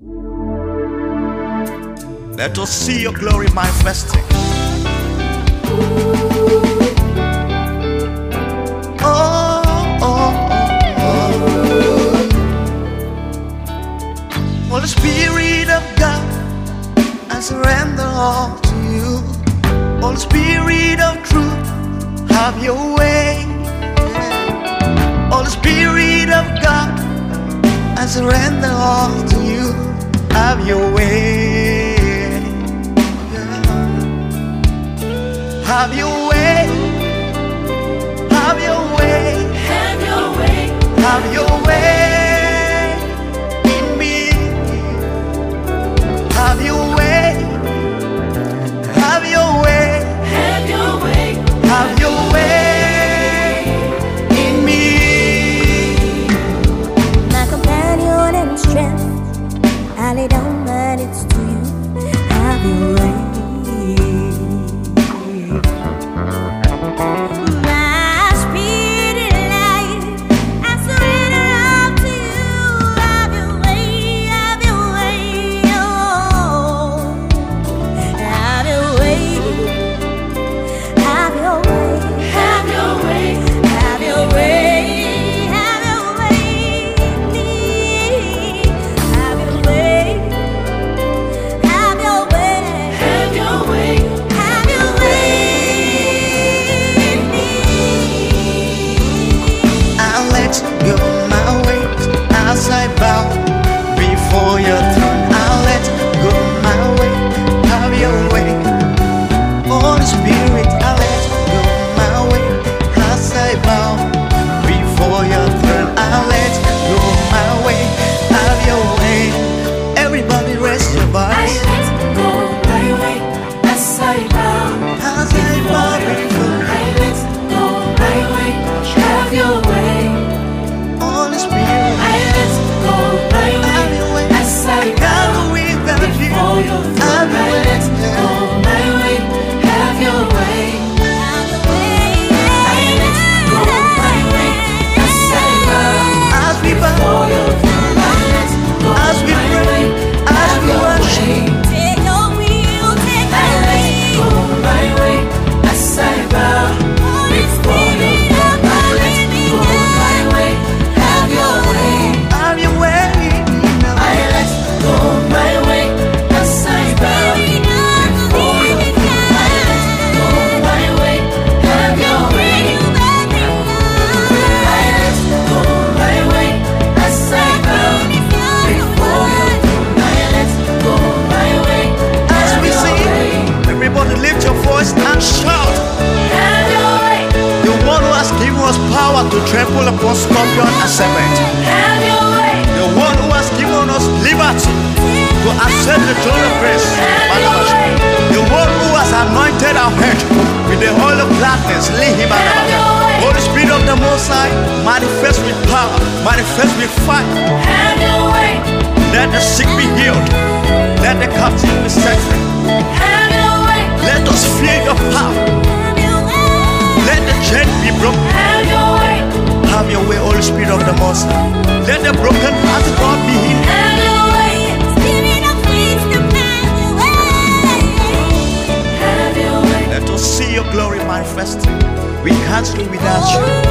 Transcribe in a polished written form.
Let us see your glory manifesting. Holy Spirit of God, I surrender all to you. Holy Spirit of truth, have your way. Holy Spirit of God, I surrender all to you. Have your way. Have your way. Have your way. Have your way. Have your way in me. Have your way. Have your way. Have your way. Have your way in me. My companion and strength, I lay down my needs to you. Have your way. My spirit life, I surrender all to you. Have your way, have your way, oh. Have your way, have your way, Have your way. have your way, have your way, have your way, have your way, Have your way. have your way. I'll let go my ways as I bow before your throne. I'll let go my way. Have your way. Holy Spirit, I'll let go my way as I bow before your throne. I'll let go my way. Have your way. Everybody raise your I voice let go my way as I bow. as I bow before I let go my way. Have your way. Holy Spirit. I let go my Have way your way. as I God, bow we thank you. before your Have throne. I your let way. go my way. Have your way. I let go my way as I bow As we bow, before your throne. I let go as we my pray, way. as Have we your worship. way. Take your wheel, take I your let go wheel. my way as I bow before your throne. I let go my way. Have your way. Have your way. I let go my way as I bow before your throne. I let go my way. Have your way. I let go my way as I bow before your throne. I let go my way. As Have we your sing, way. everybody lift your voice and shout. Have your way. The one who has given us power to trample upon scorpion and serpent. Have your way. The one who has given us liberty to accept the throne of grace. The one who has anointed our head with the oil of gladness. Holy Spirit of the Most High, manifest with power, manifest with fire. Have your way. Let the sick be healed. Let the captive be set free. Have your way. Let us feel your power. Let the chain be broken. Have your way. Have your way, Holy Spirit of the Most High. Let the broken heart of God be healed. Have your way. Have your way. Let us see your glory manifesting. We can't do without you.